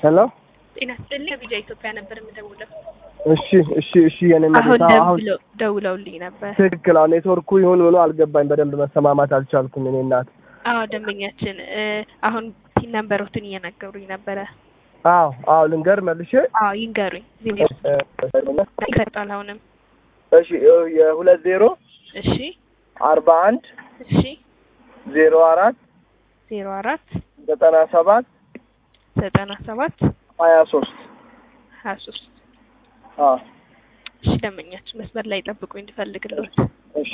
ሄሎ ጤና ይስጥልኝ ቢጃ ኢትዮጵያ ነበር የምደውለው። እሺ የኔ መረጃ አሁን ደውለውልኝ ነበር። ትክክል። አሁን ኔትወርኩ ይሁን ሆኖ አልገባኝ፣ በደንብ መሰማማት አልቻልኩም እኔ እናት። ደንበኛችን አሁን ቲን ነምበሮትን እየነገሩኝ ነበረ። ልንገር መልሼ። ይንገሩኝ። ይፈጣል አሁንም። እሺ የ20 እሺ 41 እሺ 04 97 23 እሺ ደንበኛችን መስመር ላይ ጠብቁኝ እንድፈልግልዎት። እሺ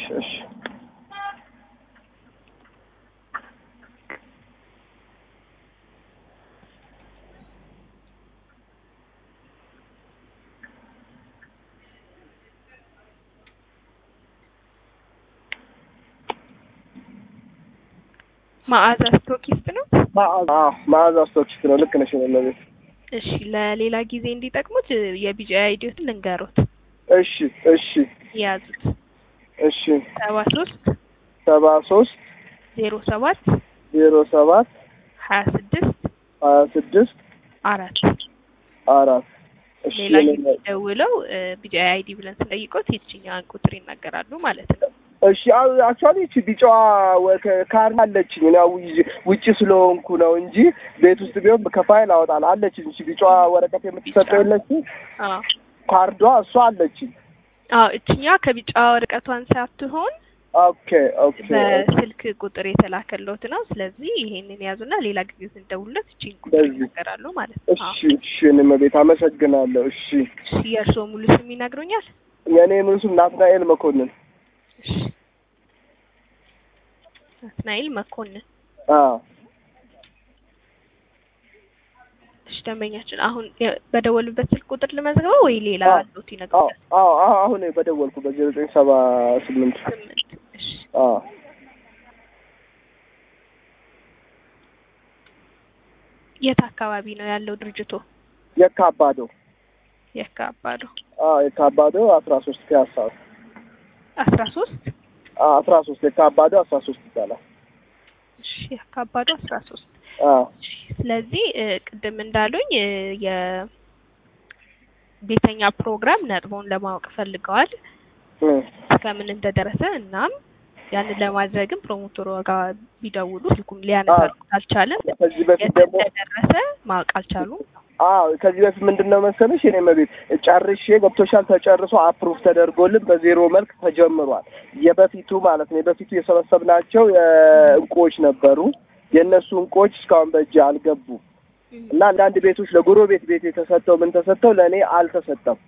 መዓዛ ስቶኪስት ነው? መዓዛ ስቶኪስት ነው። ልክ ነሽ ነው። እሺ ለሌላ ጊዜ እንዲጠቅሙት የቢጂ አይዲዎት ልንገሩት። እሺ ያዙት። እሺ 73 07 26 4 ሌላ ጊዜ ደውለው ቢጂ አይዲ ብለን ስንጠይቆት የትኛዋን ቁጥር ይናገራሉ ማለት ነው። እሺ አክቹአሊ እቺ ቢጫዋ ካርድ አለችኝ ነው ውጪ ስለሆንኩ ነው እንጂ ቤት ውስጥ ቢሆን ከፋይል አወጣል አለችኝ። እቺ ቢጫዋ ወረቀት የምትሰጠው የለችም? ካርዷ እሷ አለችኝ። እቺኛ ከቢጫ ወረቀቷን ሳትሆን ኦኬ በስልክ ቁጥር የተላከልዎት ነው። ስለዚህ ይሄንን ያዙና ሌላ ጊዜ ስንደውልለት እቺን ቁጥር ይናገራሉ ማለት ነው። እሺ እኔም ቤት አመሰግናለሁ። እሺ የእርስዎ ሙሉ ስም ይነግሩኛል? የኔ ሙሉ ስም ናትናኤል መኮንን። ናትናኤል መኮንን። እሺ ደንበኛችን አሁን በደወሉበት ስልክ ቁጥር ልመዝግበው ወይ ሌላ አሉት ይነግሩኛል? አሁን በደወልኩ በ0978 እሺ የት አካባቢ ነው ያለው ድርጅቱ? የካባዶ። የካባዶ 13 ፒያሳ 13 የካባዶ 13 ይባላል። እሺ የካባዶ 13 ስለዚህ ቅድም እንዳሉኝ የቤተኛ ፕሮግራም ነጥቦን ለማወቅ ፈልገዋል እስከምን እንደደረሰ። እናም ያንን ለማድረግም ፕሮሞተሩ ጋር ቢደውሉ ስልኩም ሊያነሳ አልቻለም። ከዚህ በፊት ደግሞ እንደደረሰ ማወቅ አልቻሉም። ከዚህ በፊት ምንድነው መሰለሽ እኔ መቤት ጨርሼ ገብቶሻል ተጨርሶ አፕሩቭ ተደርጎልን በዜሮ መልክ ተጀምሯል። የበፊቱ ማለት ነው። የበፊቱ የሰበሰብናቸው እንቁዎች ነበሩ። የነሱ እንቁዎች እስካሁን በእጅ አልገቡም እና አንዳንድ ቤቶች ለጎረቤት ቤት የተሰጠው ምን ተሰጠው ለኔ አልተሰጠም።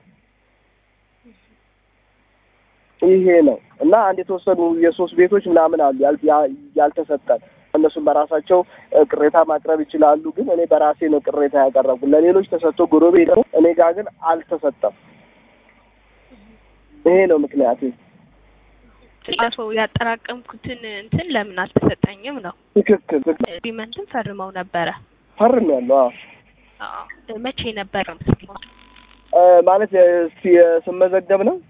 ይሄ ነው እና አንድ የተወሰኑ የሶስት ቤቶች ምናምን አሉ ያልተሰጠን። እነሱም በራሳቸው ቅሬታ ማቅረብ ይችላሉ። ግን እኔ በራሴ ነው ቅሬታ ያቀረብኩ። ለሌሎች ተሰጥቶ ጎረቤት ነው፣ እኔ ጋር ግን አልተሰጠም። ይሄ ነው ምክንያቱ። ስለዚህ ያጠራቀምኩትን እንትን ለምን አልተሰጠኝም ነው። ትክክል። አግሪመንትን ፈርመው ነበረ? ፈርሜያለሁ። መቼ ነበር ማለት ስመዘገብ ነው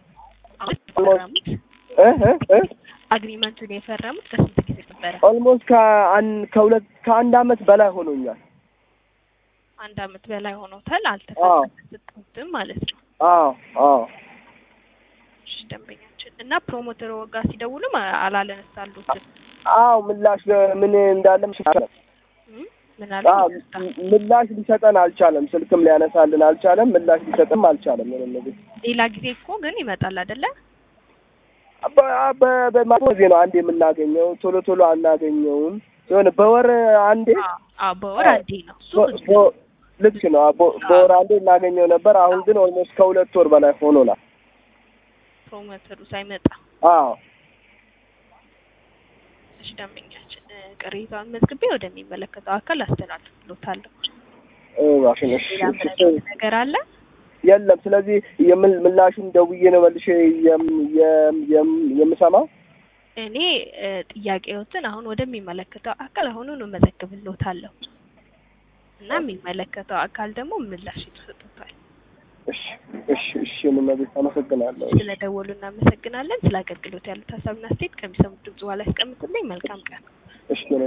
አግሪመንቱን የፈረሙት? ከስንት ጊዜ ነበረ? ኦልሞስት ከአንድ አመት በላይ ሆኖኛል። 1 አመት በላይ ሆኖታል። አልተሰጠኝም ማለት ነው። እሺ ደንበኛችን እና ፕሮሞተሩ ጋር ሲደውሉ አላለነሳሉትም? ምላሽ ምን እንዳለም ምን አለ? ምላሽ ሊሰጠን አልቻለም። ስልክም ሊያነሳልን አልቻለም። ምላሽ ሊሰጠን አልቻለም። ሌላ ጊዜ እኮ ግን ይመጣል አይደለ? በማለት ነው አንዴ የምናገኘው። ቶሎ አናገኘውም። የሆነ በወር አንዴ በወር አንዴ ነው እሱ። ልክ ነው። በወር አንዴ እናገኘው ነበር። አሁን ግን ኦልሞስት ከ2 ወር በላይ ሆኖናል ፕሮሞተሩ ሳይመጣ። እሺ ደንበኛችን ቅሬታውን መዝግቤ ወደሚመለከተው አካል አስተላልፍልዎታለሁ። ዋሽነሽ ነገር አለ? የለም። ስለዚህ ምላሹን ደውዬ ነው መልሼ የምሰማው። እኔ ጥያቄዎትን አሁን ወደሚመለከተው አካል አሁኑን መዘግብልዎታለሁ እና የሚመለከተው አካል ደግሞ ምላሽ ይሰጡታል። እሺ እነዚህ አመሰግናለሁ። ስለደወሉ እናመሰግናለን። ስለ አገልግሎት ያሉት ሀሳብና አስተያየት ከሚሰሙት ድምጽ በኋላ ያስቀምጡልኝ። መልካም ቀን። እሺ